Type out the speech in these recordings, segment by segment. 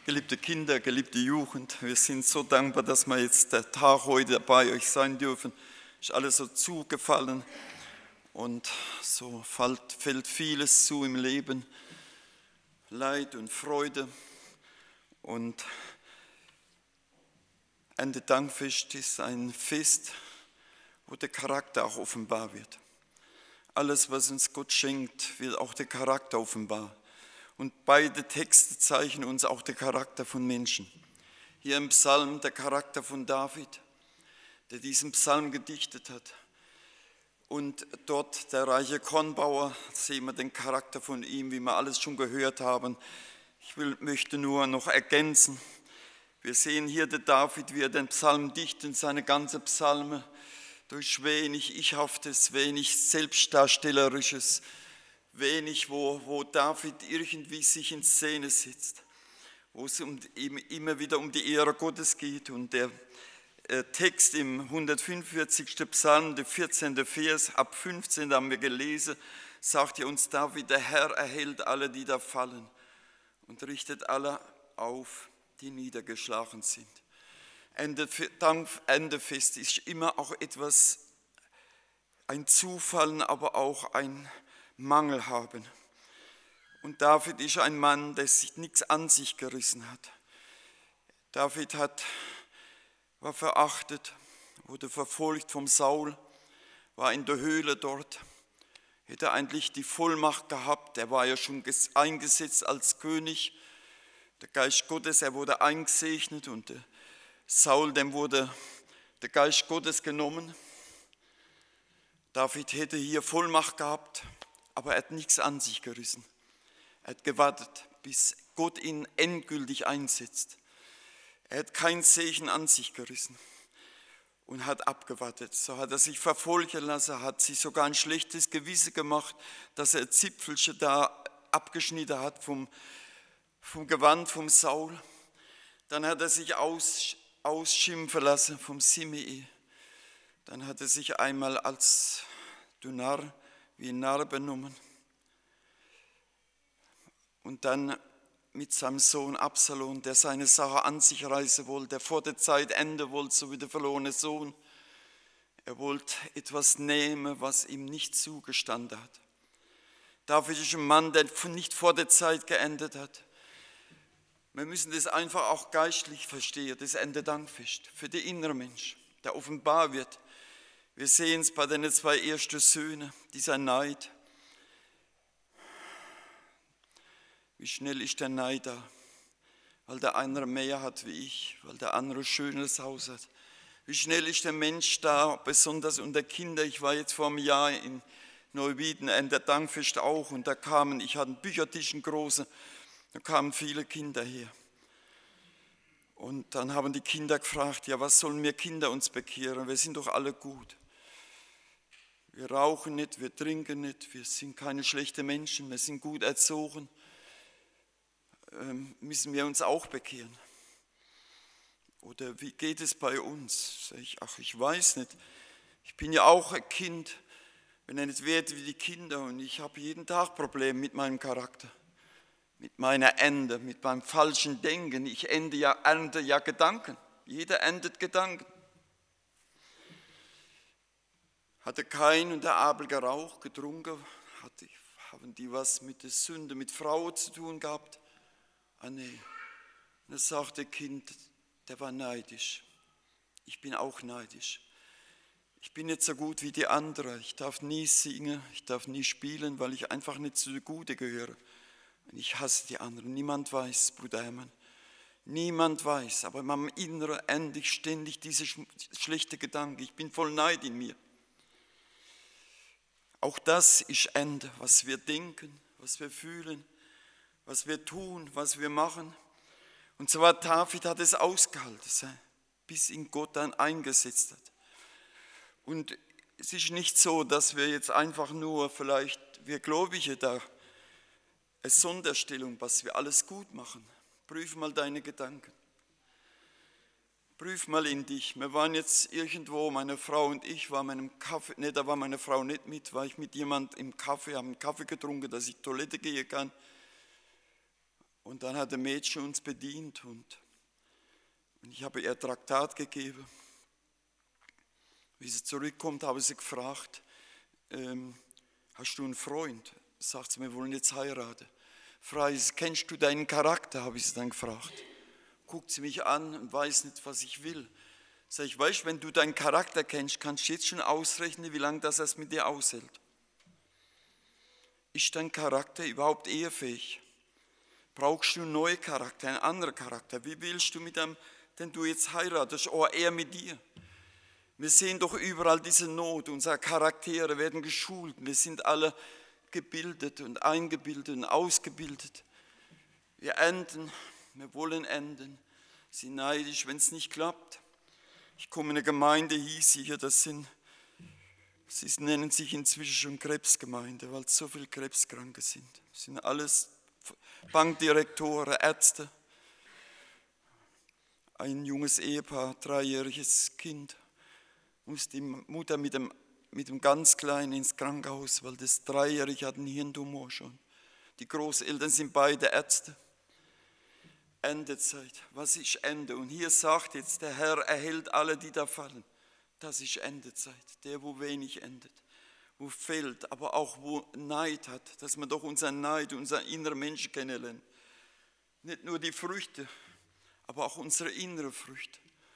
Geliebte Kinder, geliebte Jugend, wir sind so dankbar, dass wir jetzt der Tag heute bei euch sein dürfen. Ist alles so zugefallen und so fällt vieles zu im Leben, Leid und Freude. Und Erntedankfest ist ein Fest, wo der Charakter auch offenbar wird. Alles, was uns Gott schenkt, wird auch der Charakter offenbar. Und beide Texte zeichnen uns auch den Charakter von Menschen. Hier im Psalm der Charakter von David, der diesen Psalm gedichtet hat. Und dort der reiche Kornbauer, sehen wir den Charakter von ihm, wie wir alles schon gehört haben. Ich möchte nur noch ergänzen, wir sehen hier den David, wie er den Psalm dichtet, seine ganze Psalme, durch wenig Ichhaftes, wenig Selbstdarstellerisches, wenig, wo David irgendwie sich in Szene setzt, wo es immer wieder um die Ehre Gottes geht. Und der Text im 145. Psalm, der 14. Vers, ab 15 haben wir gelesen, sagt ja uns David, der Herr erhält alle, die da fallen und richtet alle auf, die niedergeschlagen sind. Erntefest ist immer auch etwas, ein Zufall, aber auch ein Mangel haben. Und David ist ein Mann, der sich nichts an sich gerissen hat. David war verachtet, wurde verfolgt vom Saul, war in der Höhle dort, hätte eigentlich die Vollmacht gehabt, er war ja schon eingesetzt als König, der Geist Gottes, er wurde eingesegnet und Saul, dem wurde der Geist Gottes genommen. David hätte hier Vollmacht gehabt, aber er hat nichts an sich gerissen. Er hat gewartet, bis Gott ihn endgültig einsetzt. Er hat kein Segen an sich gerissen und hat abgewartet. So hat er sich verfolgen lassen, hat sich sogar ein schlechtes Gewissen gemacht, dass er Zipfelchen da abgeschnitten hat vom Gewand vom Saul. Dann hat er sich ausschimpfen lassen vom Simei. Dann hat er sich einmal als du Narr, wie ein Narr benommen. Und dann mit seinem Sohn Absalom, der seine Sache an sich reißen wollte, der vor der Zeit enden wollte, so wie der verlorene Sohn. Er wollte etwas nehmen, was ihm nicht zugestanden hat. David ist ein Mann, der nicht vor der Zeit geendet hat. Wir müssen das einfach auch geistlich verstehen, das Erntedankfest für den inneren Mensch, der offenbar wird. Wir sehen es bei den zwei ersten Söhnen, dieser Neid. Wie schnell ist der Neid da? Weil der andere mehr hat wie ich, weil der andere ein schönes Haus hat. Wie schnell ist der Mensch da, besonders unter Kindern. Ich war jetzt vor einem Jahr in Neuwieden, Erntedankfest auch, und ich hatte einen Büchertisch, einen großen, da kamen viele Kinder her. Und dann haben die Kinder gefragt, ja, was sollen wir Kinder uns bekehren? Wir sind doch alle gut. Wir rauchen nicht, wir trinken nicht, wir sind keine schlechten Menschen, wir sind gut erzogen. Müssen wir uns auch bekehren? Oder wie geht es bei uns? Sag ich, ich weiß nicht. Ich bin ja auch ein Kind, wenn er nicht werde wie die Kinder, und ich habe jeden Tag Probleme mit meinem Charakter, mit meiner Ende, mit meinem falschen Denken. Ich ernte ja Gedanken. Jeder erntet Gedanken. Hatte Kain und der Abel geraucht, getrunken? Haben die was mit der Sünde, mit Frauen zu tun gehabt? Nee. Und da sagt der Kind, der war neidisch. Ich bin auch neidisch. Ich bin nicht so gut wie die anderen. Ich darf nie singen, ich darf nie spielen, weil ich einfach nicht zu den Guten gehöre. Und ich hasse die anderen. Niemand weiß, Bruder Hermann. Niemand weiß, aber in meinem Inneren ernte ich ständig diese schlechte Gedanken. Ich bin voll Neid in mir. Auch das ist Ende, was wir denken, was wir fühlen, was wir tun, was wir machen. Und zwar David hat es ausgehalten, bis ihn Gott dann eingesetzt hat. Und es ist nicht so, dass wir jetzt einfach nur vielleicht, wir Gläubige da, eine Sonderstellung, was wir alles gut machen. Prüf mal deine Gedanken. Prüf mal in dich. Wir waren jetzt irgendwo, meine Frau und ich waren in einem Kaffee, da war meine Frau nicht mit, war ich mit jemand im Kaffee, haben einen Kaffee getrunken, dass ich Toilette gehen kann. Und dann hat ein Mädchen uns bedient und ich habe ihr Traktat gegeben. Wie sie zurückkommt, habe ich sie gefragt, hast du einen Freund? Sagt sie, wir wollen jetzt heiraten. Frage ich, kennst du deinen Charakter, habe ich sie dann gefragt. Guckt sie mich an und weiß nicht, was ich will. Sag ich, weißt du, wenn du deinen Charakter kennst, kannst du jetzt schon ausrechnen, wie lange das mit dir aushält. Ist dein Charakter überhaupt ehefähig? Brauchst du einen neuen Charakter, einen anderen Charakter? Wie willst du mit dem, den du jetzt heiratest, oder er mit dir? Wir sehen doch überall diese Not, unsere Charaktere werden geschult, wir sind alle gebildet und eingebildet und ausgebildet. Wir wollen enden, sind neidisch, wenn es nicht klappt. Ich komme in eine Gemeinde, hieß hier, sie nennen sich inzwischen schon Krebsgemeinde, weil so viele Krebskranke sind. Das sind alles Bankdirektoren, Ärzte. Ein junges Ehepaar, 3-jähriges Kind, musste die Mutter mit dem ganz Kleinen ins Krankenhaus, weil das 3-Jährige hat einen Hirntumor schon. Die Großeltern sind beide Ärzte. Endezeit. Was ist Ende? Und hier sagt jetzt, der Herr erhält alle, die da fallen. Das ist Endezeit. Der, wo wenig endet, wo fehlt, aber auch wo Neid hat, dass man doch unseren Neid, unser innerer Mensch kennenlernt. Nicht nur die Früchte, aber auch unsere inneren Früchte.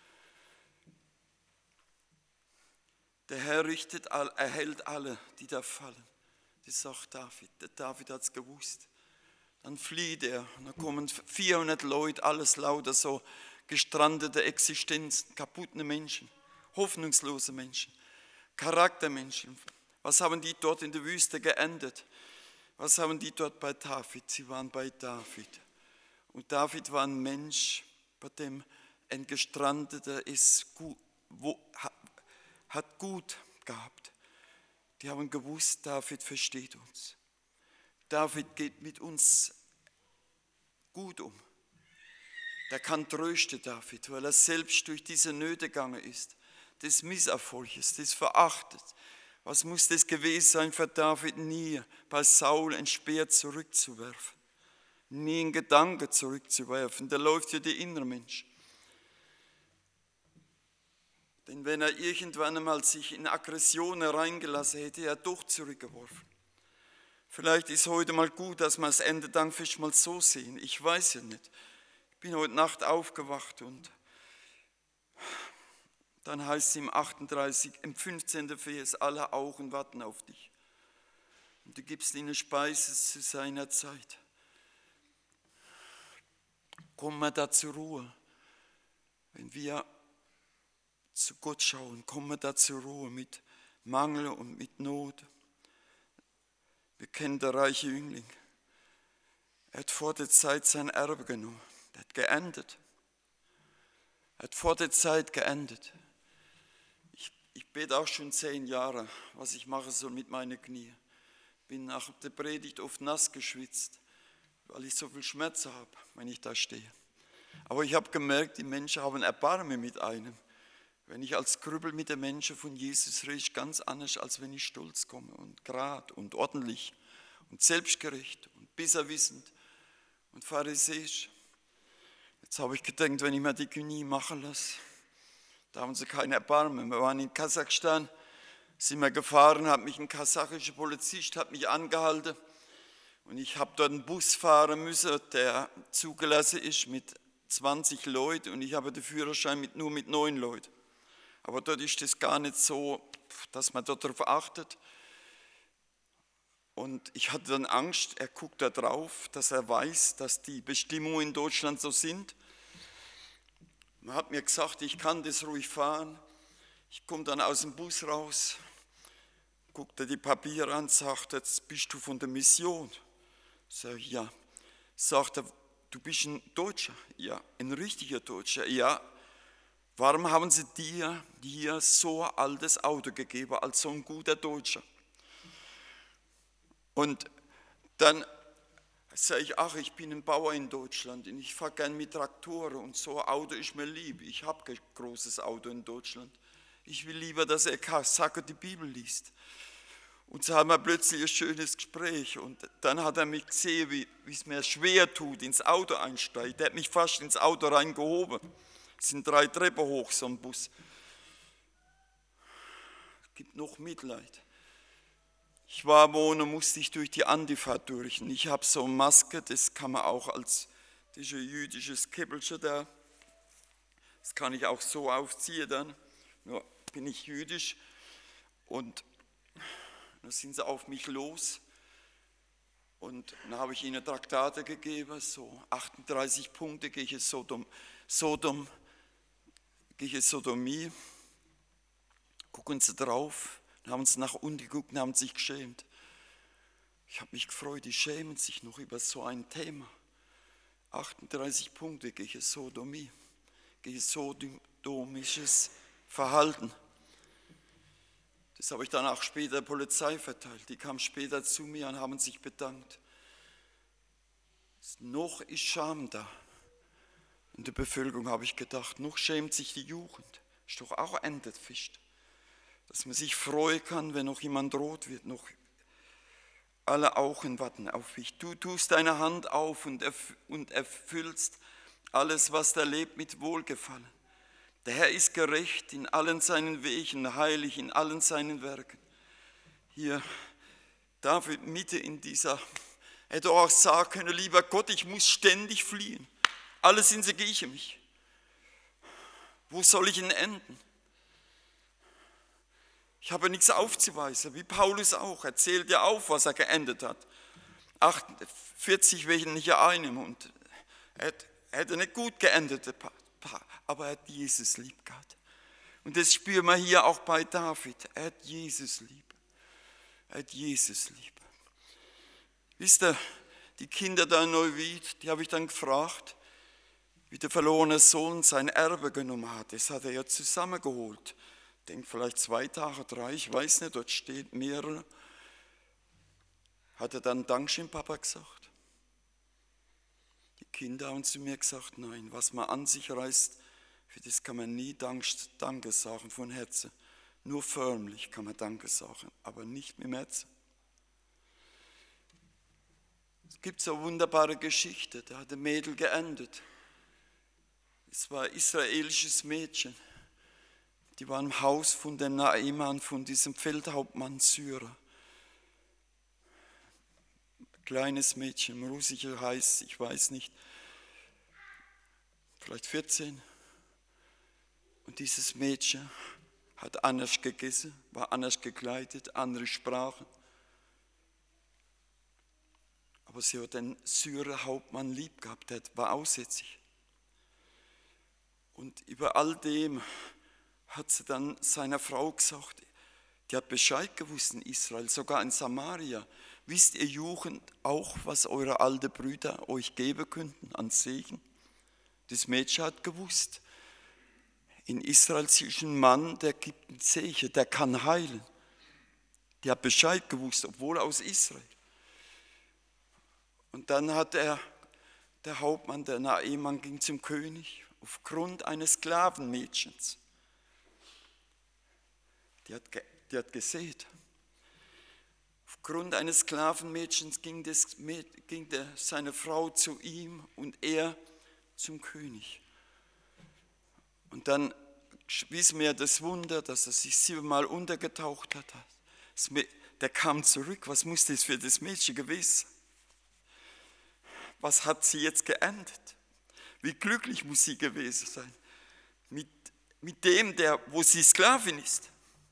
Der Herr erhält alle, die da fallen. Das sagt David. Der David hat es gewusst. Dann flieht er und dann kommen 400 Leute, alles lauter so gestrandete Existenzen, kaputte Menschen, hoffnungslose Menschen, Charaktermenschen. Was haben die dort in der Wüste geendet? Was haben die dort bei David? Sie waren bei David. Und David war ein Mensch, bei dem ein Gestrandeter ist, hat gut gehabt. Die haben gewusst, David versteht uns. David geht mit uns gut um. Der kann trösten, David, weil er selbst durch diese Nöte gegangen ist, des Misserfolges, des Verachtet. Was muss das gewesen sein für David, nie bei Saul ein Speer zurückzuwerfen, nie einen Gedanken zurückzuwerfen. Der läuft für die innere Mensch. Denn wenn er irgendwann einmal sich in Aggression hereingelassen hätte, er doch zurückgeworfen. Vielleicht ist heute mal gut, dass wir das Ende dann vielleicht mal so sehen. Ich weiß ja nicht. Ich bin heute Nacht aufgewacht und dann heißt es im 15. Vers, alle Augen warten auf dich. Und du gibst ihnen Speise zu seiner Zeit. Kommen wir da zur Ruhe. Wenn wir zu Gott schauen, kommen wir da zur Ruhe mit Mangel und mit Not. Wir kennen den reichen Jüngling. Er hat vor der Zeit sein Erbe genommen. Er hat geendet. Er hat vor der Zeit geendet. Ich bete auch schon 10 Jahre, was ich mache soll mit meinen Knie. Bin nach der Predigt oft nass geschwitzt, weil ich so viel Schmerzen habe, wenn ich da stehe. Aber ich habe gemerkt, die Menschen haben Erbarmen mit einem. Wenn ich als Krüppel mit den Menschen von Jesus rede, ganz anders, als wenn ich stolz komme und gerad und ordentlich und selbstgerecht und besserwissend und pharisäisch. Jetzt habe ich gedacht, wenn ich mir die Knie machen lasse, da haben sie keine Erbarmen. Wir waren in Kasachstan, sind wir gefahren, hat mich ein kasachischer Polizist hat mich angehalten und ich habe dort einen Bus fahren müssen, der zugelassen ist mit 20 Leuten und ich habe den Führerschein nur mit 9 Leuten. Aber dort ist es gar nicht so, dass man darauf achtet. Und ich hatte dann Angst, er guckt da drauf, dass er weiß, dass die Bestimmungen in Deutschland so sind. Man hat mir gesagt, ich kann das ruhig fahren. Ich komme dann aus dem Bus raus, guckt er die Papiere an, sagt, jetzt bist du von der Mission. Sag ich, ja. Sagt er, du bist ein Deutscher? Ja. Ein richtiger Deutscher? Ja. Warum haben sie dir hier so ein altes Auto gegeben, als so ein guter Deutscher? Und dann sage ich, ach, ich bin ein Bauer in Deutschland und ich fahre gern mit Traktoren und so ein Auto ist mir lieb. Ich habe kein großes Auto in Deutschland. Ich will lieber, dass er Kasacke die Bibel liest. Und so haben wir plötzlich ein schönes Gespräch. Und dann hat er mich gesehen, wie es mir schwer tut, ins Auto einsteigen. Der hat mich fast ins Auto reingehoben. Es sind 3 Treppen hoch, so ein Bus. Es gibt noch Mitleid. Ich war wohnen, musste ich durch die Antifa durch. Und ich habe so eine Maske, das kann man auch als, das ist ein jüdisches Käppelchen da. Das kann ich auch so aufziehen dann. Nur bin ich jüdisch. Und dann sind sie auf mich los. Und dann habe ich ihnen Traktate gegeben, so 38 Punkte gegen Sodomie. Gucken sie drauf, dann haben sie nach unten geguckt und haben sich geschämt. Ich habe mich gefreut, die schämen sich noch über so ein Thema. 38 Punkte gegen Sodomie, gegen sodomisches Verhalten. Das habe ich dann auch später der Polizei verteilt. Die kamen später zu mir und haben sich bedankt. Noch ist Scham da. In der Bevölkerung habe ich gedacht, noch schämt sich die Jugend. Ist doch auch entfischt. Dass man sich freuen kann, wenn noch jemand rot wird, noch alle Augen warten auf mich. Du tust deine Hand auf und erfüllst alles, was da lebt, mit Wohlgefallen. Der Herr ist gerecht in allen seinen Wegen, heilig in allen seinen Werken. Hier, David, Mitte in dieser, hätte auch sagen können, lieber Gott, ich muss ständig fliehen. Alle sind sie gegen mich. Wo soll ich denn enden? Ich habe nichts aufzuweisen, wie Paulus auch. Er zählt ja auf, was er geendet hat. 48 wegen nicht einem. Und er hätte nicht gut geendet, aber er hat Jesus lieb gehabt. Und das spüren wir hier auch bei David. Er hat Jesus lieb. Er hat Jesus lieb. Wisst ihr, die Kinder da in Neuwied, die habe ich dann gefragt, wie der verlorene Sohn sein Erbe genommen hat. Das hat er ja zusammengeholt. Ich denke vielleicht 2 Tage, 3, ich weiß nicht, dort steht mehrere. Hat er dann Dankeschön, Papa, gesagt? Die Kinder haben zu mir gesagt, nein, was man an sich reißt, für das kann man nie Danke sagen von Herzen. Nur förmlich kann man Danke sagen, aber nicht mit dem Herzen. Es gibt so eine wunderbare Geschichte, da hat ein Mädel geendet. Es war ein israelisches Mädchen. Die war im Haus von dem Naaman, von diesem Feldhauptmann Syrer. Kleines Mädchen, russischer heißt, ich weiß nicht, vielleicht 14. Und dieses Mädchen hat anders gegessen, war anders gekleidet, andere Sprachen. Aber sie hat den Syrer Hauptmann lieb gehabt, der war aussätzig. Und über all dem hat sie dann seiner Frau gesagt, die hat Bescheid gewusst in Israel, sogar in Samaria. Wisst ihr Jugend auch, was eure alten Brüder euch geben könnten an Segen? Das Mädchen hat gewusst, in Israel ist ein Mann, der gibt einen Segen, der kann heilen. Die hat Bescheid gewusst, obwohl aus Israel. Und dann hat der Hauptmann, der Naaman, ging zum König aufgrund eines Sklavenmädchens. Die hat gesät. Aufgrund eines Sklavenmädchens ging seine Frau zu ihm und er zum König. Und dann wissen wir das Wunder, dass er sich 7-mal untergetaucht hat. Der kam zurück. Was muss das für das Mädchen gewesen sein? Was hat sie jetzt geendet? Wie glücklich muss sie gewesen sein? Mit dem, wo sie Sklavin ist.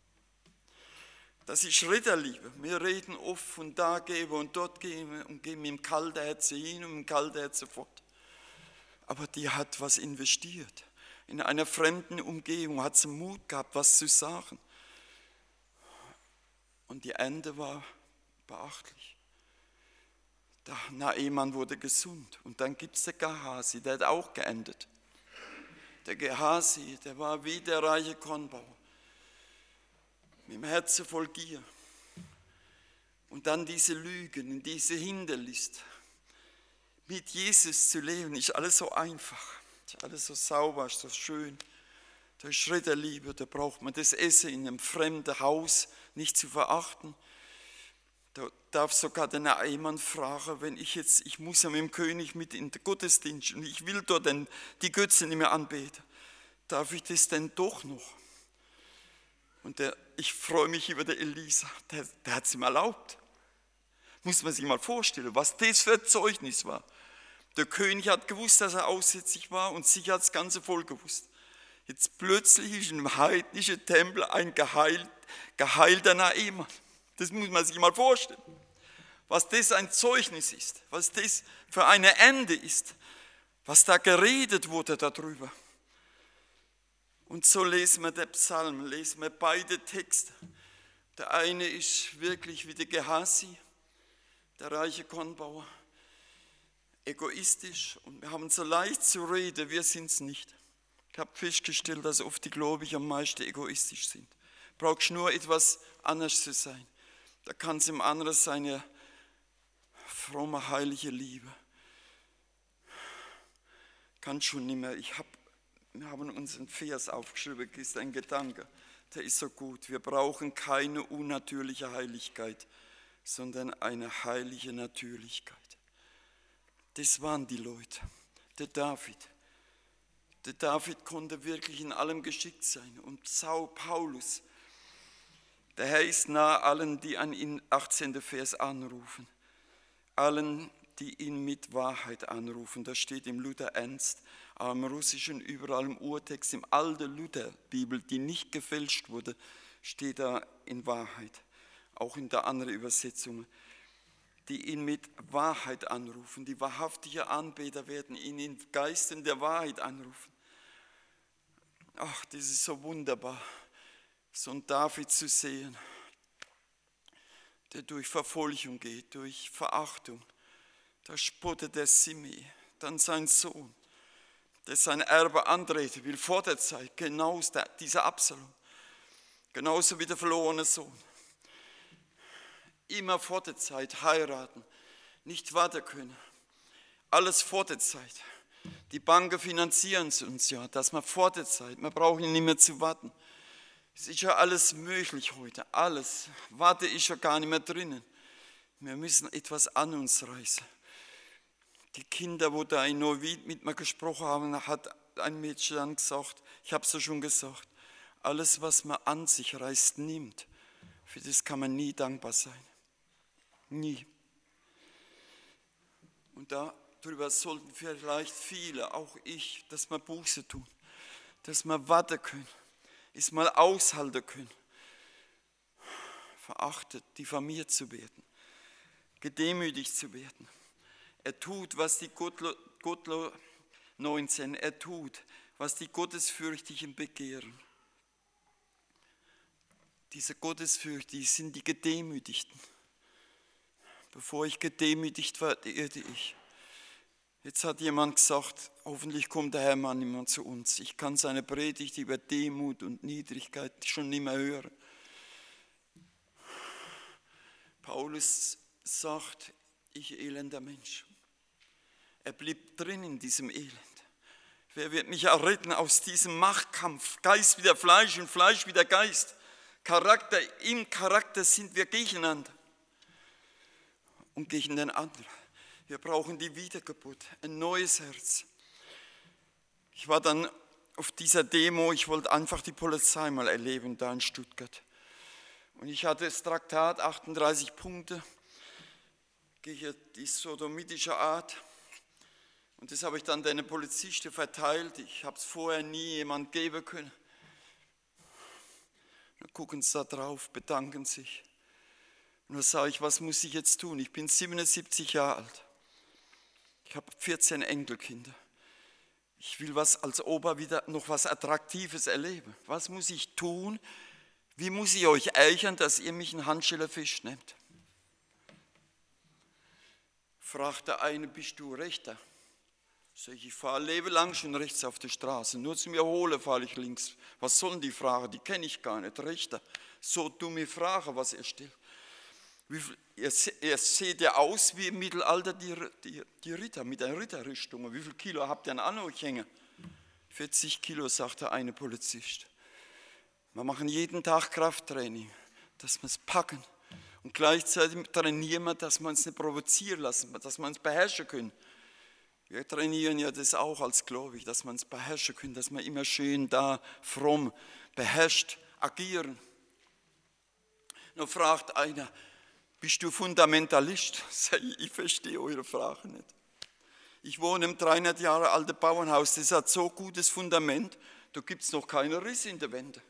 Das ist Ritterliebe. Wir reden oft von da geben und dort geben und geben im kalten Herzen hin und im kalten Herzen fort. Aber die hat was investiert. In einer fremden Umgebung hat sie Mut gehabt, was zu sagen. Und die Ende war beachtlich. Der Naaman wurde gesund. Und dann gibt es den Gehasi, der hat auch geendet. Der Gehasi, der war wie der reiche Kornbauer. Mit dem Herzen voll Gier. Und dann diese Lügen, diese Hinterlist. Mit Jesus zu leben, ist alles so einfach. Ist alles so sauber, ist so schön. Da ist Ritterliebe, da braucht man das Essen in einem fremden Haus nicht zu verachten. Da darf sogar der Naaman fragen, ich muss ja mit dem König mit in den Gottesdienst und ich will dort denn die Götzen nicht mehr anbeten. Darf ich das denn doch noch? Und ich freue mich über den Elisa, der hat es ihm erlaubt. Muss man sich mal vorstellen, was das für ein Zeugnis war. Der König hat gewusst, dass er aussätzlich war und sicher hat das ganze Volk gewusst. Jetzt plötzlich ist im heidnischen Tempel ein geheilter Naaman. Das muss man sich mal vorstellen. Was das ein Zeugnis ist, was das für ein Ende ist, was da geredet wurde darüber. Und so lesen wir den Psalm, lesen wir beide Texte. Der eine ist wirklich wie der Gehasi, der reiche Kornbauer, egoistisch und wir haben so leicht zu reden, wir sind es nicht. Ich habe festgestellt, dass oft die Gläubigen am meisten egoistisch sind. Brauchst nur etwas anders zu sein. Da kann es im anderen seine fromme, heilige Liebe. Kann schon nicht mehr. Wir haben uns einen Vers aufgeschrieben, das ist ein Gedanke, der ist so gut. Wir brauchen keine unnatürliche Heiligkeit, sondern eine heilige Natürlichkeit. Das waren die Leute. Der David. Der David konnte wirklich in allem geschickt sein. Und Paulus, der Herr ist nahe allen, die an ihn, 18. Vers, anrufen. Allen, die ihn mit Wahrheit anrufen. Das steht im Luther Ernst, aber im Russischen überall im Urtext, im alten Lutherbibel, die nicht gefälscht wurde, steht da in Wahrheit. Auch in der anderen Übersetzung. Die ihn mit Wahrheit anrufen. Die wahrhaftigen Anbeter werden ihn in Geisten der Wahrheit anrufen. Ach, das ist so wunderbar, so einen David zu sehen, der durch Verfolgung geht, durch Verachtung. Da spottet der Simei, dann sein Sohn, der sein Erbe antreten will vor der Zeit, genau dieser Absalom, genauso wie der verlorene Sohn. Immer vor der Zeit heiraten, nicht warten können, alles vor der Zeit. Die Banken finanzieren es uns ja, dass man vor der Zeit, wir brauchen nicht mehr zu warten. Es ist ja alles möglich heute, alles. Warte ist ja gar nicht mehr drinnen. Wir müssen etwas an uns reißen. Die Kinder, wo da in Neuwied mit mir gesprochen haben, hat ein Mädchen dann gesagt, ich habe es ja schon gesagt, alles, was man an sich reißt, nimmt, für das kann man nie dankbar sein. Nie. Und darüber sollten vielleicht viele, auch ich, dass wir Buße tun, dass wir warten können, es mal aushalten können, verachtet, diffamiert zu werden, gedemütigt zu werden. Er tut, was die Gottlo 19, er tut, was die Gottesfürchtigen begehren. Diese Gottesfürchtigen sind die Gedemütigten. Bevor ich gedemütigt war, irrte ich. Jetzt hat jemand gesagt, hoffentlich kommt der Herr Mann nicht mehr zu uns. Ich kann seine Predigt über Demut und Niedrigkeit schon nicht mehr hören. Paulus sagt, ich elender Mensch. Er blieb drin in diesem Elend. Wer wird mich erretten aus diesem Machtkampf? Geist wie der Fleisch und Fleisch wie der Geist. Im Charakter sind wir gegeneinander und gegen den anderen. Wir brauchen die Wiedergeburt, ein neues Herz. Ich war dann auf dieser Demo, ich wollte einfach die Polizei mal erleben, da in Stuttgart. Und ich hatte das Traktat, 38 Punkte, gegen die sodomitische Art. Und das habe ich dann den Polizisten verteilt. Ich habe es vorher nie jemand geben können. Dann gucken sie da drauf, bedanken sich. Und dann sage ich, was muss ich jetzt tun? Ich bin 77 Jahre alt. Ich habe 14 Enkelkinder. Ich will als Opa wieder noch was Attraktives erleben. Was muss ich tun? Wie muss ich euch ärgern, dass ihr mich einen Handschellen Fisch nehmt? Fragt der eine, bist du Rechter? Sag ich fahre lebenlang schon rechts auf der Straße. Nur zum Wiederholen fahre ich links. Was sollen die Fragen? Die kenne ich gar nicht. Rechter. So dumme Frage, was er stellt. Ihr seht ja aus wie im Mittelalter die Ritter mit den Ritterrüstungen. Wie viel Kilo habt ihr an euch hängen? 40 Kilo, sagt der eine Polizist. Wir machen jeden Tag Krafttraining, dass wir es packen Und gleichzeitig trainieren wir, dass wir uns nicht provozieren lassen, dass wir uns beherrschen können. Wir trainieren ja das auch als Gläubig, dass wir uns beherrschen können, dass wir immer schön da fromm beherrscht agieren. Noch fragt einer, bist du Fundamentalist? Ich verstehe eure Frage nicht. Ich wohne im 300 Jahre alten Bauernhaus, das hat so gutes Fundament, da gibt es noch keine Risse in der Wände.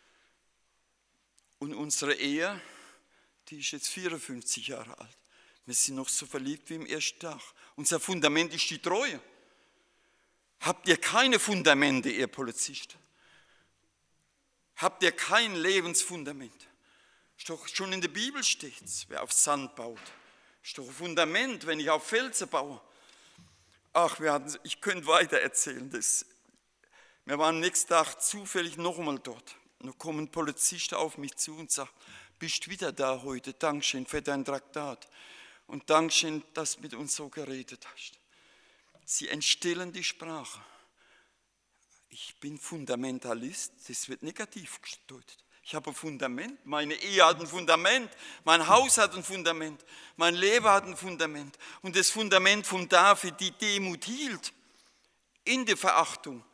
Und unsere Ehe, die ist jetzt 54 Jahre alt. Wir sind noch so verliebt wie im ersten Tag. Unser Fundament ist die Treue. Habt ihr keine Fundamente, ihr Polizist? Habt ihr kein Lebensfundament? Ist doch schon in der Bibel steht's, wer auf Sand baut. Ist doch ein Fundament, wenn ich auf Felsen baue. Ach, ich könnte weiter erzählen. Wir waren am nächsten Tag zufällig noch einmal dort. Und da kommen Polizisten auf mich zu und sagen, bist wieder da heute, Dankeschön für dein Traktat. Und Dankeschön, dass du mit uns so geredet hast. Sie entstellen die Sprache. Ich bin Fundamentalist, das wird negativ gedeutet. Ich habe ein Fundament, meine Ehe hat ein Fundament, mein Haus hat ein Fundament, mein Leben hat ein Fundament. Und das Fundament von David, die Demut hielt, in der Verachtung,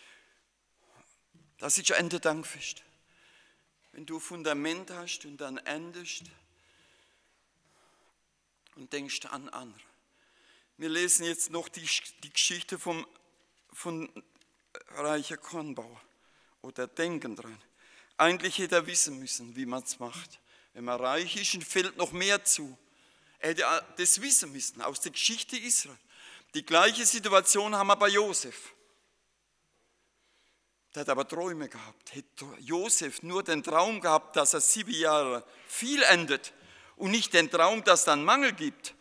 das ist Ende Dankfest. Wenn du ein Fundament hast und dann endest und denkst an andere. Wir lesen jetzt noch die Geschichte von reicher Kornbauer oder denken dran. Eigentlich hätte er wissen müssen, wie man es macht. Wenn man reich ist, und fällt noch mehr zu. Er hätte das wissen müssen aus der Geschichte Israel. Die gleiche Situation haben wir bei Josef. Der hat aber Träume gehabt. Hätte Josef nur den Traum gehabt, dass er 7 Jahre viel endet und nicht den Traum, dass es dann Mangel gibt,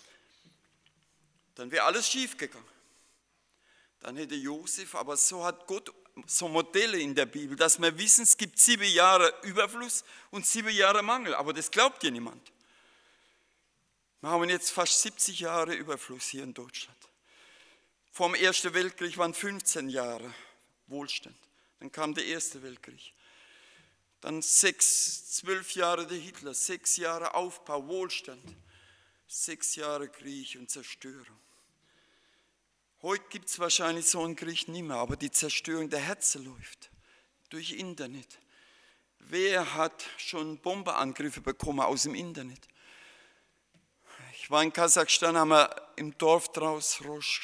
dann wäre alles schief gegangen. Dann hätte Josef, aber so hat Gott so Modelle in der Bibel, dass wir wissen, es gibt 7 Jahre Überfluss und 7 Jahre Mangel, aber das glaubt ja niemand. Wir haben jetzt fast 70 Jahre Überfluss hier in Deutschland. Vor dem Ersten Weltkrieg waren 15 Jahre Wohlstand. Dann kam der Erste Weltkrieg. Dann 12 Jahre der Hitler, 6 Jahre Aufbau, Wohlstand, 6 Jahre Krieg und Zerstörung. Heute gibt es wahrscheinlich so einen Krieg nicht mehr, aber die Zerstörung der Herzen läuft durch Internet. Wer hat schon Bomberangriffe bekommen aus dem Internet? Ich war in Kasachstan, haben wir im Dorf draus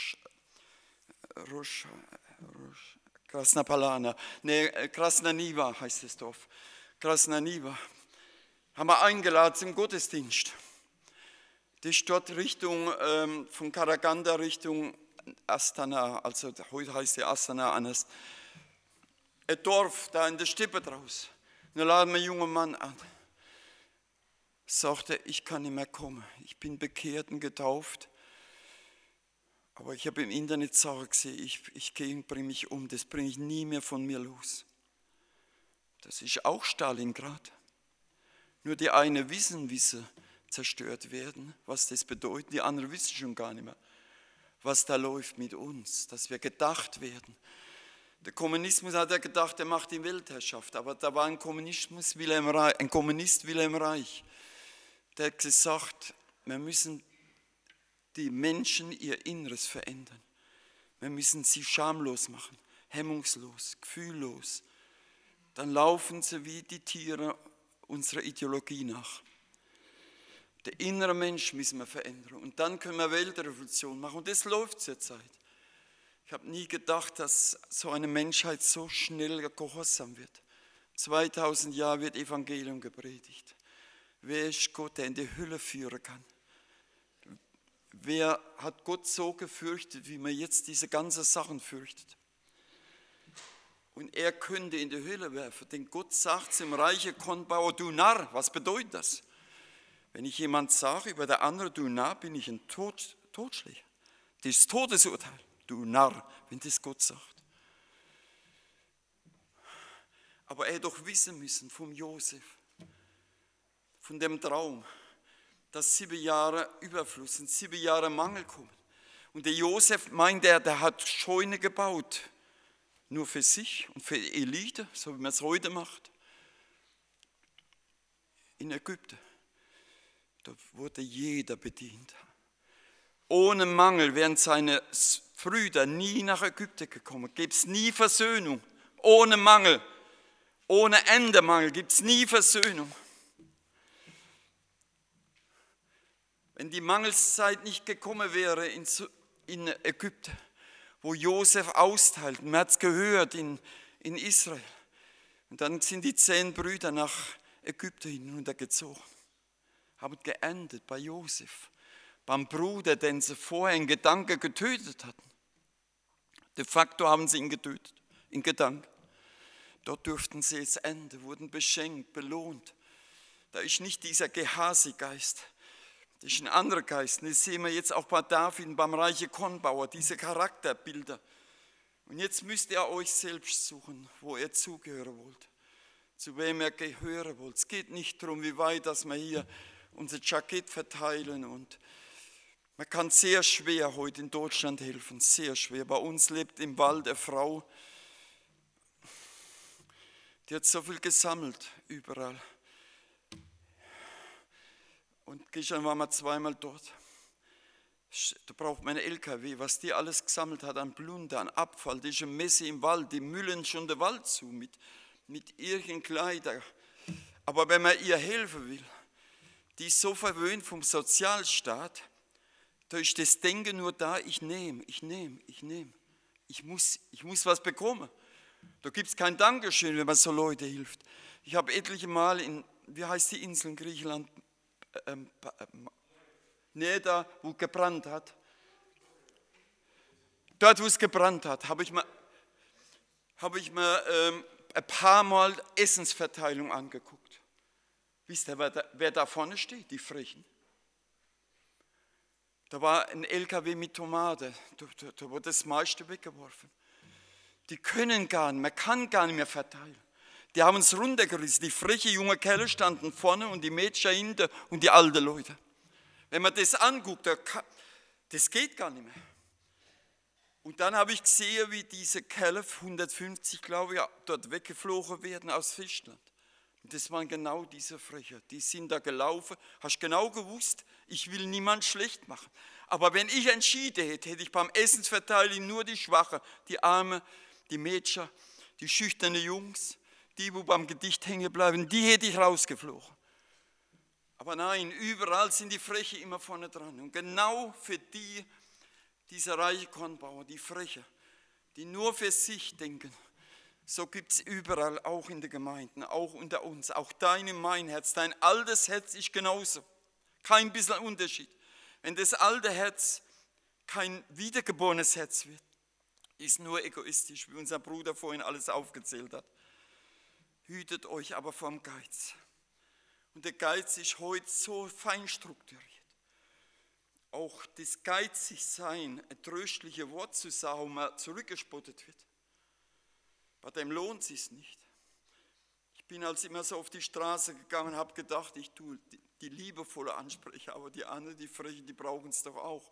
Krasnaniva heißt das Dorf. Krasnaniva. Haben wir eingeladen zum Gottesdienst. Das ist dort Richtung, von Karaganda Richtung Astana, also heute heißt der Astana anders. Ein Dorf da in der Steppe draus. Und da laden wir einen jungen Mann an. Sagte, ich kann nicht mehr kommen. Ich bin bekehrt und getauft. Aber ich habe im Internet Sachen gesehen, ich gehe und bringe mich um. Das bringe ich nie mehr von mir los. Das ist auch Stalingrad. Nur die eine wissen, wie sie zerstört werden, was das bedeutet. Die anderen wissen schon gar nicht mehr, was da läuft mit uns, dass wir gedacht werden. Der Kommunismus hat ja gedacht, er macht die Weltherrschaft, aber da war ein Kommunist Wilhelm Reich, der hat gesagt, wir müssen die Menschen ihr Inneres verändern. Wir müssen sie schamlos machen, hemmungslos, gefühllos. Dann laufen sie wie die Tiere unserer Ideologie nach. Der innere Mensch müssen wir verändern und dann können wir Weltrevolution machen und das läuft zurzeit. Ich habe nie gedacht, dass so eine Menschheit so schnell gehorsam wird. 2000 Jahre wird Evangelium gepredigt. Wer ist Gott, der in die Hölle führen kann? Wer hat Gott so gefürchtet, wie man jetzt diese ganzen Sachen fürchtet? Und er könnte in die Hölle werfen, denn Gott sagt zum reichen Kornbauer, du Narr, was bedeutet das? Wenn ich jemand sage über der andere, du Narr, bin ich ein Totschläger. Das ist Todesurteil, du Narr, wenn das Gott sagt. Aber er hätte doch wissen müssen vom Josef, von dem Traum, dass 7 Jahre Überfluss und 7 Jahre Mangel kommen. Und der Josef meint, der hat Scheune gebaut, nur für sich und für die Elite, so wie man es heute macht, in Ägypten. Da wurde jeder bedient. Ohne Mangel wären seine Brüder nie nach Ägypten gekommen. Gibt es nie Versöhnung. Ohne Mangel, ohne Ende Mangel gibt es nie Versöhnung. Wenn die Mangelszeit nicht gekommen wäre in Ägypten, wo Josef austeilt, man hat es gehört in Israel, und dann sind die 10 Brüder nach Ägypten hinuntergezogen, haben geendet bei Josef, beim Bruder, den sie vorher in Gedanken getötet hatten. De facto haben sie ihn getötet, in Gedanken. Dort durften sie jetzt enden, wurden beschenkt, belohnt. Da ist nicht dieser Gehasi-Geist, das ist ein anderer Geist. Das sehen wir jetzt auch bei David, beim reichen Kornbauer, diese Charakterbilder. Und jetzt müsst ihr euch selbst suchen, wo ihr zugehören wollt, zu wem ihr gehören wollt. Es geht nicht darum, wie weit, dass wir hier unser Jackett verteilen. Und man kann sehr schwer heute in Deutschland helfen, sehr schwer. Bei uns lebt im Wald eine Frau, die hat so viel gesammelt überall. Und gestern waren wir 2-mal dort. Da braucht man einen LKW, was die alles gesammelt hat an Plunder, an Abfall, die ist eine Messe im Wald, die müllen schon den Wald zu mit ihren Kleidern. Aber wenn man ihr helfen will, die ist so verwöhnt vom Sozialstaat, da ist das Denken nur da, ich nehme. Ich muss was bekommen. Da gibt es kein Dankeschön, wenn man so Leute hilft. Ich habe etliche Mal wie heißt die Insel in Griechenland? Da, wo gebrannt hat. Dort, wo es gebrannt hat, habe ich mir ein paar Mal Essensverteilung angeguckt. Wisst ihr, wer da vorne steht? Die Frechen. Da war ein LKW mit Tomate, da wurde das meiste weggeworfen. Die können gar nicht, man kann gar nicht mehr verteilen. Die haben es runtergerissen. Die freche junge Kerle standen vorne und die Mädchen hinten und die alten Leute. Wenn man das anguckt, das geht gar nicht mehr. Und dann habe ich gesehen, wie diese Kerle, 150 glaube ich, dort weggeflogen werden aus Fischland. Und das waren genau diese Frecher. Die sind da gelaufen. Hast genau gewusst, ich will niemand schlecht machen. Aber wenn ich entschieden hätte, hätte ich beim Essensverteilen nur die Schwachen, die Armen, die Mädchen, die schüchternen Jungs, die, wo beim Gedicht hängen bleiben, die hätte ich rausgeflogen. Aber nein, überall sind die Freche immer vorne dran. Und genau für diese reiche Kornbauer, die Freche, die nur für sich denken, so gibt es überall, auch in den Gemeinden, auch unter uns, auch dein und mein Herz, dein altes Herz ist genauso. Kein bisschen Unterschied. Wenn das alte Herz kein wiedergeborenes Herz wird, ist nur egoistisch, wie unser Bruder vorhin alles aufgezählt hat. Hütet euch aber vom Geiz. Und der Geiz ist heute so fein strukturiert. Auch das Geizigsein, ein tröstliches Wort zu sagen, wo man zurückgespottet wird. Bei dem lohnt es sich nicht. Ich bin als immer so auf die Straße gegangen und habe gedacht, ich tue die liebevolle Ansprecher, aber die anderen, die Frechen, die brauchen es doch auch.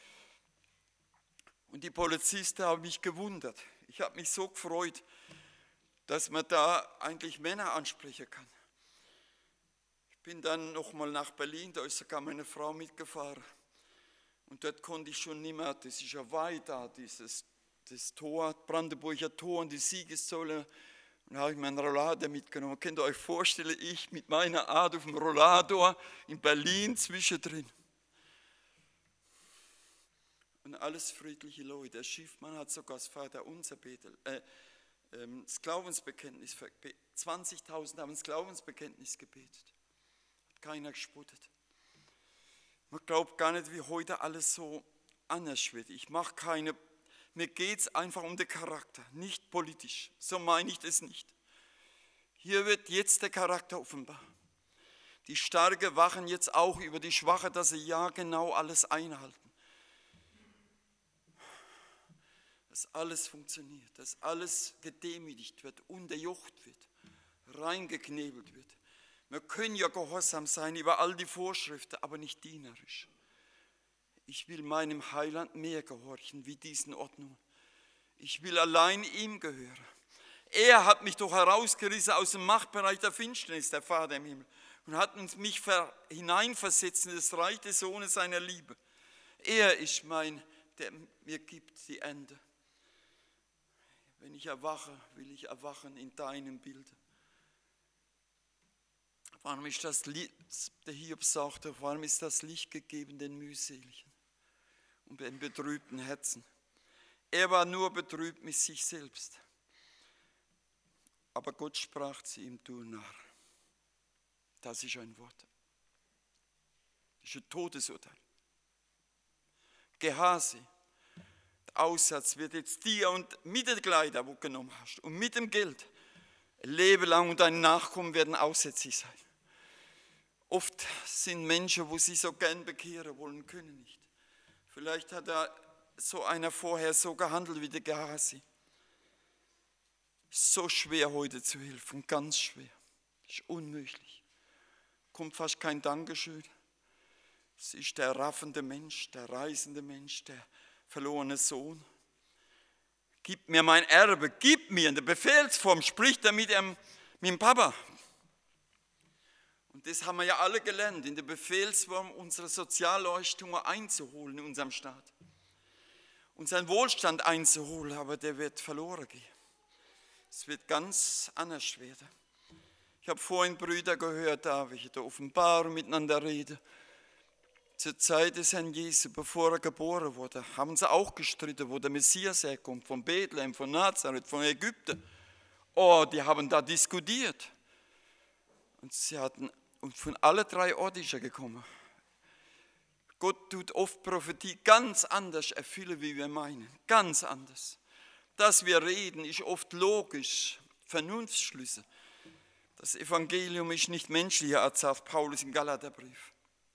Und die Polizisten haben mich gewundert. Ich habe mich so gefreut, dass man da eigentlich Männer ansprechen kann. Ich bin dann nochmal nach Berlin, da ist sogar meine Frau mitgefahren. Und dort konnte ich schon nicht mehr, das ist ja weit da, das Tor, Brandenburger Tor und die Siegessäule. Und da habe ich meinen Rollator mitgenommen. Könnt ihr euch vorstellen, ich mit meiner Art auf dem Rollator in Berlin zwischendrin. Und alles friedliche Leute. Der Schiffmann hat sogar das Vaterunser betet. Das Glaubensbekenntnis, 20.000 haben das Glaubensbekenntnis gebetet. Hat keiner gespottet. Man glaubt gar nicht, wie heute alles so anders wird. Mir geht es einfach um den Charakter, nicht politisch. So meine ich das nicht. Hier wird jetzt der Charakter offenbar. Die Starken wachen jetzt auch über die Schwachen, dass sie ja genau alles einhalten. Dass alles funktioniert, dass alles gedemütigt wird, unterjocht wird, reingeknebelt wird. Wir können ja gehorsam sein über all die Vorschriften, aber nicht dienerisch. Ich will meinem Heiland mehr gehorchen wie diesen Ordnungen. Ich will allein ihm gehören. Er hat mich doch herausgerissen aus dem Machtbereich der Finsternis, der Vater im Himmel. und hat mich hineinversetzt in das Reich des Sohnes seiner Liebe. Er ist der mir gibt die Ende. Wenn ich erwache, will ich erwachen in deinem Bilde. Warum ist das Licht, der Hiob sagte, warum ist das Licht gegeben den Mühseligen und den betrübten Herzen? Er war nur betrübt mit sich selbst. Aber Gott sprach zu ihm, du Narr. Das ist ein Wort. Das ist ein Todesurteil. Gehasi, der Aussatz wird jetzt dir und mit den Kleidern, die du genommen hast, und mit dem Geld, ein Leben lang und deine Nachkommen werden aussätzig sein. Oft sind Menschen, wo sie so gern bekehren wollen, können nicht. Vielleicht hat so einer vorher so gehandelt wie der Gehasi. So schwer heute zu helfen, ganz schwer. Ist unmöglich. Kommt fast kein Dankeschön. Es ist der raffende Mensch, der reisende Mensch, der verlorene Sohn. Gib mir mein Erbe, gib mir. In der Befehlsform spricht er mit dem Papa. Und das haben wir ja alle gelernt, in der Befehlsform unsere Sozialleistungen einzuholen in unserem Staat. Unseren Wohlstand einzuholen, aber der wird verloren gehen. Es wird ganz anders werden. Ich habe vorhin Brüder gehört, da welche der Offenbarung miteinander reden. Zur Zeit des Herrn Jesu, bevor er geboren wurde, haben sie auch gestritten, wo der Messias herkommt, von Bethlehem, von Nazareth, von Ägypten. Oh, die haben da diskutiert. Und von alle 3 Orten ist er gekommen. Gott tut oft Prophetie ganz anders erfüllen, wie wir meinen. Ganz anders. Dass wir reden, ist oft logisch, Vernunftsschlüsse. Das Evangelium ist nicht menschlicher Art, sagt Paulus im Galaterbrief.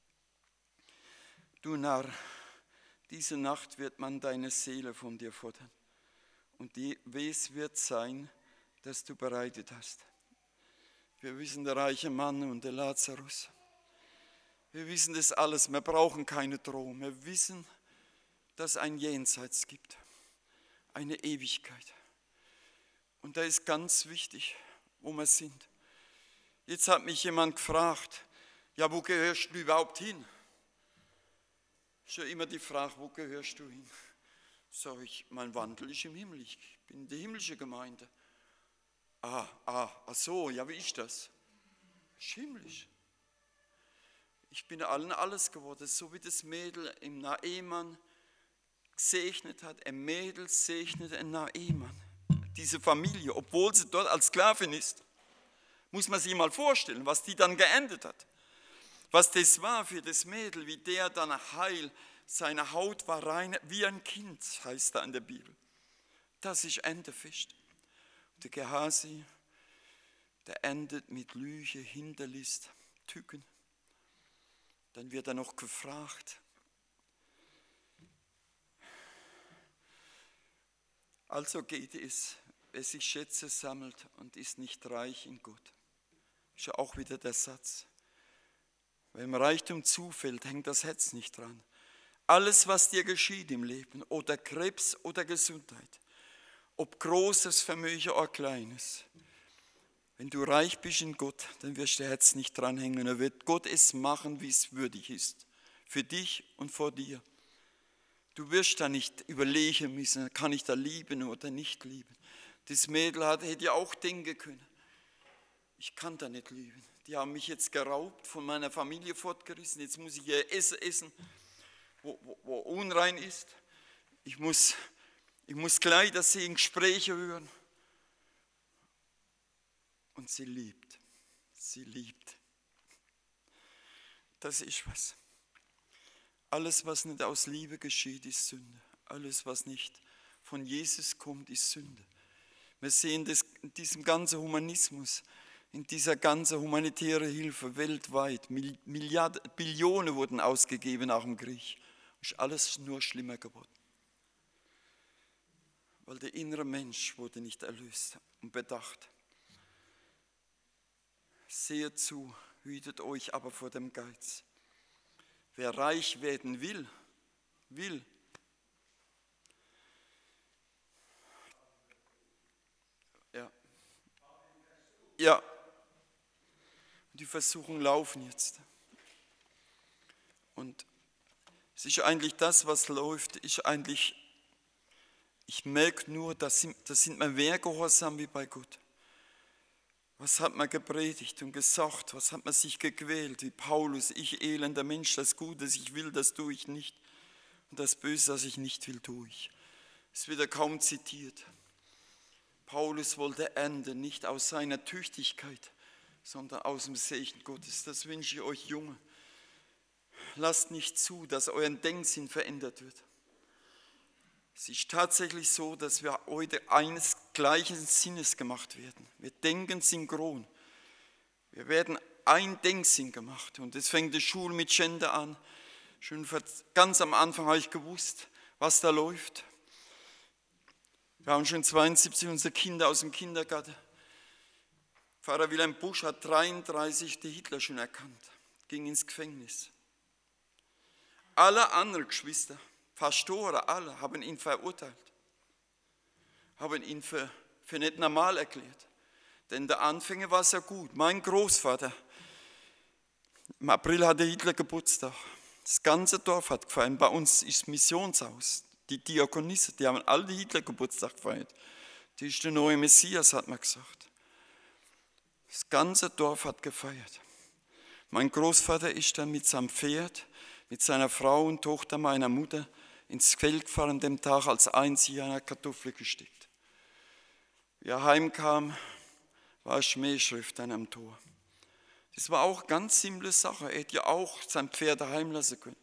Du Narr, diese Nacht wird man deine Seele von dir fordern. Und es wird sein, dass du bereitet hast. Wir wissen, der reiche Mann und der Lazarus. Wir wissen das alles, wir brauchen keine Drohung. Wir wissen, dass es ein Jenseits gibt, eine Ewigkeit. Und da ist ganz wichtig, wo wir sind. Jetzt hat mich jemand gefragt, ja, wo gehörst du überhaupt hin? Schon immer die Frage, wo gehörst du hin? Sag ich, mein Wandel ist im Himmel, ich bin in der himmlischen Gemeinde. Ach so, ja, wie ist das? Ist himmlisch. Ich bin allen alles geworden, so wie das Mädel im Naemann gesegnet hat. Ein Mädel segnet ein Naemann. Diese Familie, obwohl sie dort als Sklavin ist, muss man sich mal vorstellen, was die dann geendet hat. Was das war für das Mädel, wie der dann heil, seine Haut war rein, wie ein Kind, heißt da in der Bibel. Das ist endefest. Der Gehasi, der endet mit Lüge, Hinterlist, Tücken. Dann wird er noch gefragt. Also geht es, wer sich Schätze sammelt und ist nicht reich in Gott. Ist ja auch wieder der Satz. Wenn Reichtum zufällt, hängt das Herz nicht dran. Alles, was dir geschieht im Leben, oder Krebs oder Gesundheit, ob großes Vermögen oder kleines, wenn du reich bist in Gott, dann wirst du dein Herz nicht dranhängen. Dann wird Gott es machen, wie es würdig ist. Für dich und vor dir. Du wirst da nicht überlegen müssen, kann ich da lieben oder nicht lieben. Das Mädel hätte ja auch denken können. Ich kann da nicht lieben. Die haben mich jetzt geraubt, von meiner Familie fortgerissen. Jetzt muss ich hier essen, wo unrein ist. Ich muss Kleider sehen, Gespräche hören. Und sie liebt. Sie liebt. Das ist was. Alles, was nicht aus Liebe geschieht, ist Sünde. Alles, was nicht von Jesus kommt, ist Sünde. Wir sehen das in diesem ganzen Humanismus, in dieser ganzen humanitären Hilfe weltweit. Billionen wurden ausgegeben nach dem Krieg. Ist alles nur schlimmer geworden. Weil der innere Mensch wurde nicht erlöst und bedacht. Seht zu, hütet euch aber vor dem Geiz. Wer reich werden will. Ja. Und die Versuchungen laufen jetzt. Und es ist eigentlich das, was läuft, ich merke nur, das sind wir mehr gehorsam wie bei Gott. Was hat man gepredigt und gesagt, was hat man sich gequält, wie Paulus, ich elender Mensch, das Gute, das ich will, das tue ich nicht. Und das Böse, das ich nicht will, tue ich. Es wird kaum zitiert. Paulus wollte ernten, nicht aus seiner Tüchtigkeit, sondern aus dem Segen Gottes. Das wünsche ich euch Junge. Lasst nicht zu, dass euer Denksinn verändert wird. Es ist tatsächlich so, dass wir heute eines gleichen Sinnes gemacht werden. Wir denken synchron. Wir werden ein Denksinn gemacht. Und es fängt die Schule mit Gender an. Schon ganz am Anfang habe ich gewusst, was da läuft. Wir haben schon 72 unsere Kinder aus dem Kindergarten. Pfarrer Wilhelm Busch hat 33 die Hitler schon erkannt, ging ins Gefängnis. Alle anderen Geschwister, Pastoren, alle haben ihn verurteilt, haben ihn für nicht normal erklärt. Denn der Anfänger war sehr gut. Mein Großvater, im April hatte Hitler Geburtstag. Das ganze Dorf hat gefeiert. Bei uns ist Missionshaus. Die Diakonisse, die haben alle Hitler Geburtstag gefeiert. Die ist der neue Messias, hat man gesagt. Das ganze Dorf hat gefeiert. Mein Großvater ist dann mit seinem Pferd, mit seiner Frau und Tochter meiner Mutter ins Feld gefahren, an dem Tag als einziger einer Kartoffel gesteckt. Wie er heimkam, war Schmähschrift an einem Tor. Das war auch eine ganz simple Sache. Er hätte ja auch sein Pferd daheim lassen können.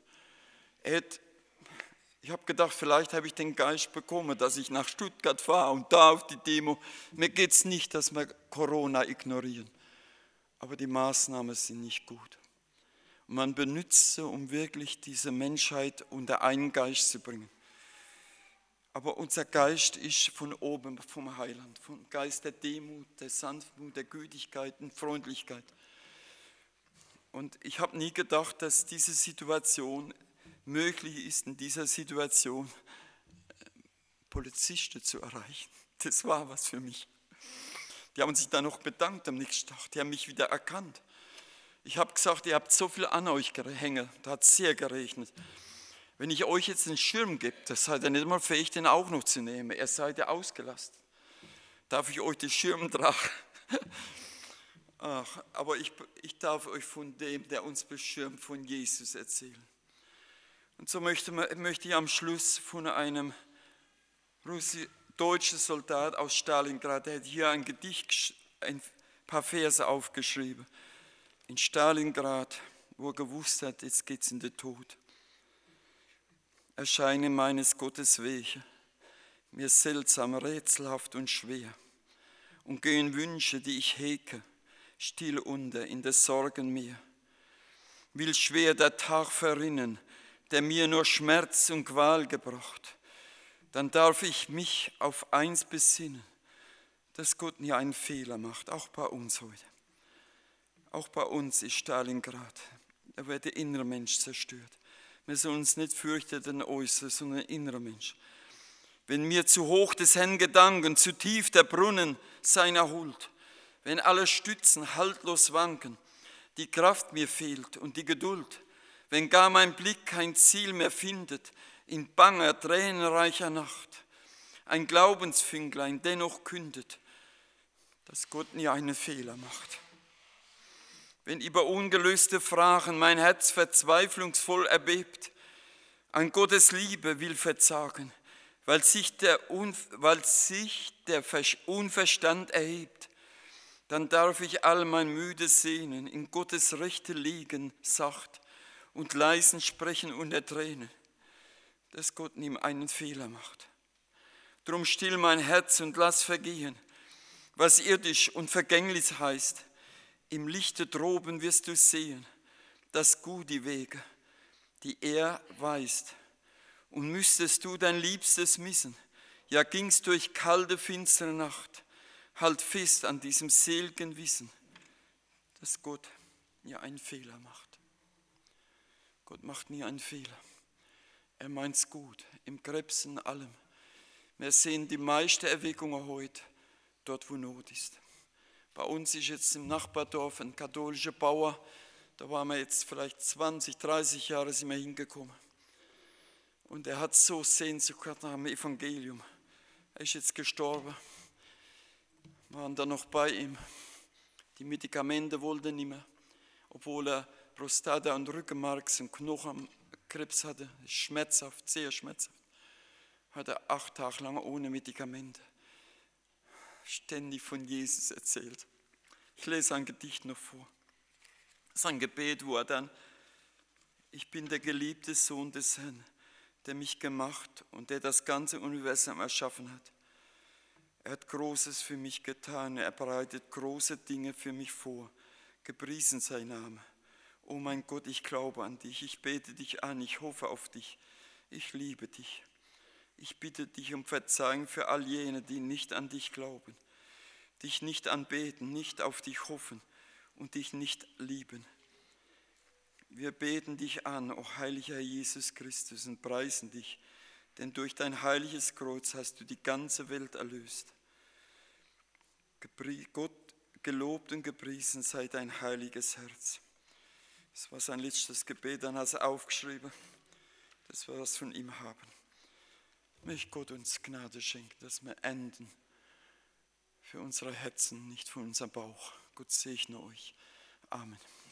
Ich habe gedacht, vielleicht habe ich den Geist bekommen, dass ich nach Stuttgart fahre und da auf die Demo. Mir geht es nicht, dass wir Corona ignorieren. Aber die Maßnahmen sind nicht gut. Und man benutzt sie, um wirklich diese Menschheit unter einen Geist zu bringen. Aber unser Geist ist von oben, vom Heiland, vom Geist der Demut, der Sanftmut, der Gütigkeit und Freundlichkeit. Und ich habe nie gedacht, dass diese Situation möglich ist, in dieser Situation Polizisten zu erreichen. Das war was für mich. Die haben sich dann noch bedankt am nächsten Tag. Die haben mich wieder erkannt. Ich habe gesagt, ihr habt so viel an euch gehängt. Da hat es sehr geregnet. Wenn ich euch jetzt einen Schirm gebe, das seid ihr nicht mal fähig, den auch noch zu nehmen. Ihr seid ja ausgelastet. Darf ich euch den Schirm tragen? Ach, aber ich darf euch von dem, der uns beschirmt, von Jesus erzählen. Und so möchte ich am Schluss von einem deutschen Soldat aus Stalingrad, der hat hier ein Gedicht, ein paar Verse aufgeschrieben. In Stalingrad, wo er gewusst hat, jetzt geht's in den Tod. Erscheinen meines Gottes Wege, mir seltsam, rätselhaft und schwer. Und gehen Wünsche, die ich hege, still unter in des Sorgen Meer. Will schwer der Tag verrinnen, der mir nur Schmerz und Qual gebracht. Dann darf ich mich auf eins besinnen, dass Gott nie einen Fehler macht, auch bei uns heute. Auch bei uns ist Stalingrad, da wird der innere Mensch zerstört. Wir sollen uns nicht fürchten, den äußeren, sondern den inneren Mensch. Wenn mir zu hoch des Herrn Gedanken, zu tief der Brunnen seiner Huld, wenn alle Stützen haltlos wanken, die Kraft mir fehlt und die Geduld, wenn gar mein Blick kein Ziel mehr findet, in banger, tränenreicher Nacht, ein Glaubensfünklein dennoch kündet, dass Gott nie einen Fehler macht. Wenn über ungelöste Fragen mein Herz verzweiflungsvoll erbebt, an Gottes Liebe will verzagen, weil sich der Unverstand erhebt, dann darf ich all mein müde Sehnen in Gottes Rechte liegen, sacht und leisen Sprechen unter Tränen, dass Gott nie einen Fehler macht. Drum still mein Herz und lass vergehen, was irdisch und vergänglich heißt. Im Lichte droben wirst du sehen, dass gut die Wege, die er weist. Und müsstest du dein Liebstes missen, ja gingst durch kalte, finstere Nacht, halt fest an diesem seligen Wissen, dass Gott nie einen Fehler macht. Gott macht nie einen Fehler. Er meint's gut, im Krebsen allem. Wir sehen die meisten Erweckungen heute dort, wo Not ist. Bei uns ist jetzt im Nachbardorf ein katholischer Bauer, da waren wir jetzt vielleicht 20, 30 Jahre sind wir hingekommen. Und er hat so Sehnsucht gehabt nach dem Evangelium. Er ist jetzt gestorben. Wir waren dann noch bei ihm. Die Medikamente wollte er nicht mehr, obwohl er Prostata- und Rückenmarks- und Knochenkrebs hatte. Schmerzhaft, sehr schmerzhaft. Hat er 8 Tage lang ohne Medikamente ständig von Jesus erzählt. Ich lese ein Gedicht noch vor. Das ist ein Gebet, wo er dann: Ich bin der geliebte Sohn des Herrn, der mich gemacht und der das ganze Universum erschaffen hat. Er hat Großes für mich getan, er bereitet große Dinge für mich vor. Gepriesen sei Name. Oh mein Gott, ich glaube an dich, ich bete dich an, ich hoffe auf dich, ich liebe dich. Ich bitte dich um Verzeihung für all jene, die nicht an dich glauben, dich nicht anbeten, nicht auf dich hoffen und dich nicht lieben. Wir beten dich an, o heiliger Jesus Christus, und preisen dich, denn durch dein heiliges Kreuz hast du die ganze Welt erlöst. Gott, gelobt und gepriesen sei dein heiliges Herz. Das war sein letztes Gebet, dann hat er aufgeschrieben, dass wir was von ihm haben. Möchte Gott uns Gnade schenken, dass wir enden für unsere Herzen, nicht für unseren Bauch. Gott segne euch. Amen.